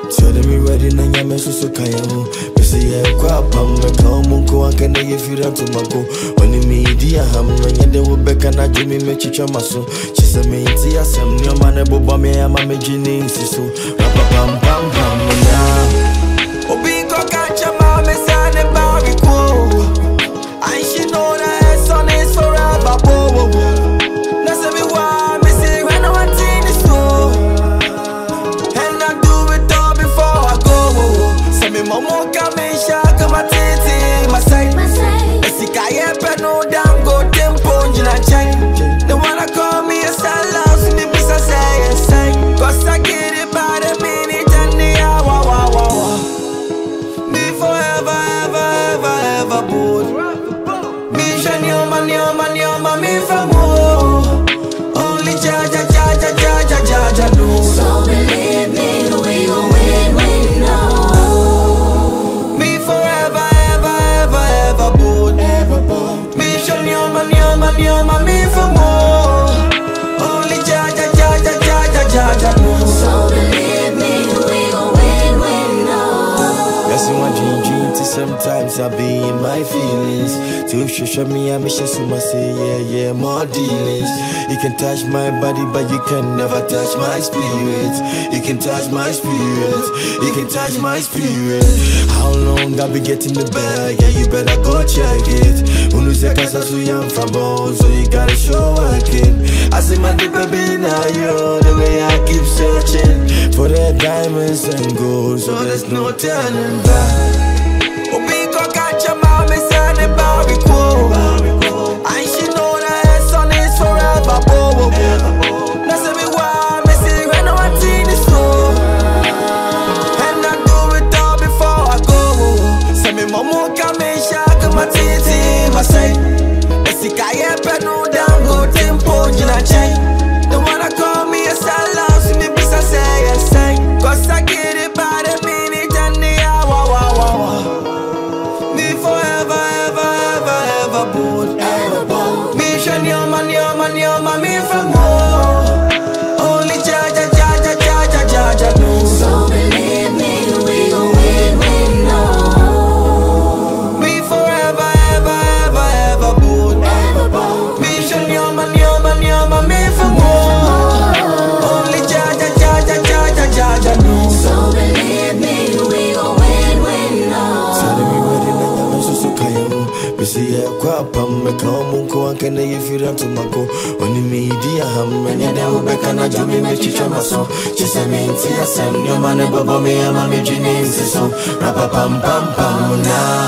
Tell me ready na nyame so kaya ho. Bisi ya kwa pamba ka omunko ankana ye fira to mako. Oni media ham no nyende wo beka na jumi me chicha maso. Chisa me inti asem ni oma ne boba me ama me jini insiso. Rapa pam pam pam na. Obi ko kacha ma me sane bari ko. I should know that son is forever. Na se me wa me say when no one thing is so. And I do it all before I go. Say me mama come and shaka my titi my side. Esika ye pe no damn go tempo jina chang. They wanna call me a sellout, me bisa say. Cause I get it by the minute and the hour. Me forever, ever, ever, ever bold. Me shine your man, me from home. Only Jaja knows. So believe me, we gon' win now. Me forever, ever, ever, ever bold. Me shine your man, me from home. Only Jaja knows. So believe me, we gon' win now. Yes, you want dream sometimes I be in my feelings. To show me I miss you so much say yeah, more dealings. You can touch my body but you can never touch my spirit. You can touch my spirit. You can touch my spirit. How long I be getting the bag? Yeah, you better go check it. Unu se casa so young from bone, so you gotta show working. I see my deep baby now you the way I keep searching for the diamonds and gold, so there's no turning back. Obi ko kacha ma me sane bari ko. I should know that son is forever. Na se me wa me say when no one thing is so. And I do it all before I go. Say me mama come and shaka my titi my side. Esika ye pe no damn go tempo jina chang. They wanna call me a sellout, me bisa say. Cause I get it by the minute and the hour. Me forever, ever, ever, ever bold. Me shine your man, me from home. Only Jaja knows. So believe me, we gon' win now. Me forever, ever, ever, ever bold. Me shine your man, me from home. Only Jaja knows. So believe me, we gon' win now. Bisi ya kwa pamba ka omunko ankana ye fira to mako. Oni media ham and ya wo beka na jumi me chicha maso. Chisa me inti asem ni oma ne bobo me ama me jini insiso. Rapa pam pam pam na.